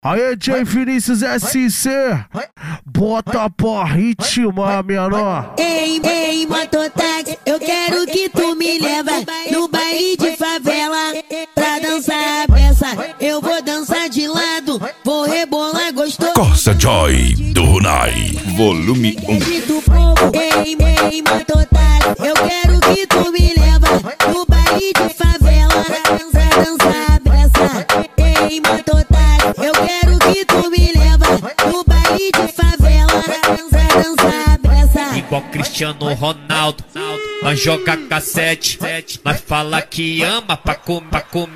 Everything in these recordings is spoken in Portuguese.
Aí, DJ Vinícius SC, bota pra ritmar, menor. Ei, mototáxi, eu quero que tu me leva no baile de favela pra dançar a peça. Eu vou dançar de lado, vou rebolar gostoso. Corsa Joy do Runai, volume 1. Ei, mototáxi, eu quero que tu me leva no baile de favela pra dançar a peça. Ei, mototáxi, eu quero que tu me leva no baile de favela pra dançar a peça. Igual Cristiano Ronaldo, nós joga cassete, nós fala que ama pra comer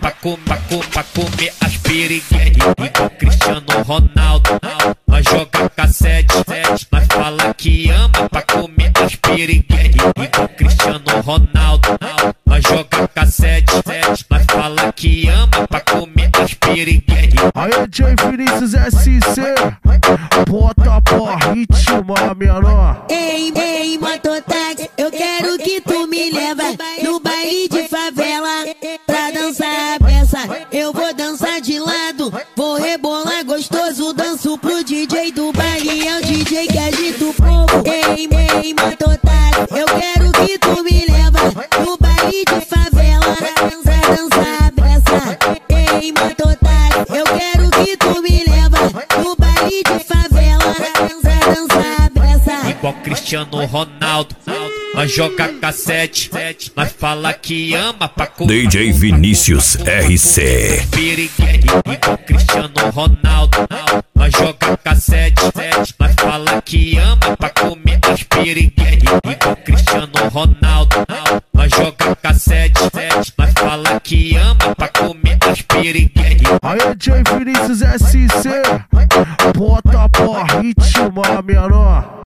as piriguetes. Igual Cristiano Ronaldo, nós joga cassete, nós fala que ama pra comer as piriguetes. Igual Cristiano Ronaldo, nós joga cassete, nós fala que ama pra comer as piriguetes. Aí, DJ Vinícius SC, bota pra ritmar, menor. Ei, mototáxi, eu quero que tu me leva no baile de favela pra dançar a peça. Eu vou dançar de lado, vou rebolar gostoso. Danço pro DJ do baile, é o DJ que agita o povo. Ei, mototáxi, eu quero que tu me leva no baile de favela pra dançar a peça. Ei, mototáxi, eu quero que tu me leva no baile de favela pra dançar a peça. Igual Cristiano Ronaldo, nós joga cassete, nós fala que ama pra comer. DJ Vinícius RC. Piriguete. Igual Cristiano Ronaldo, nós joga cassete, nós fala que ama pra comer as piriguetes. Igual Cristiano Ronaldo, nós joga cassete, nós fala que ama pra comer as piriguetes. Aí, DJ Vinícius SC, bota pra ritmar, menor.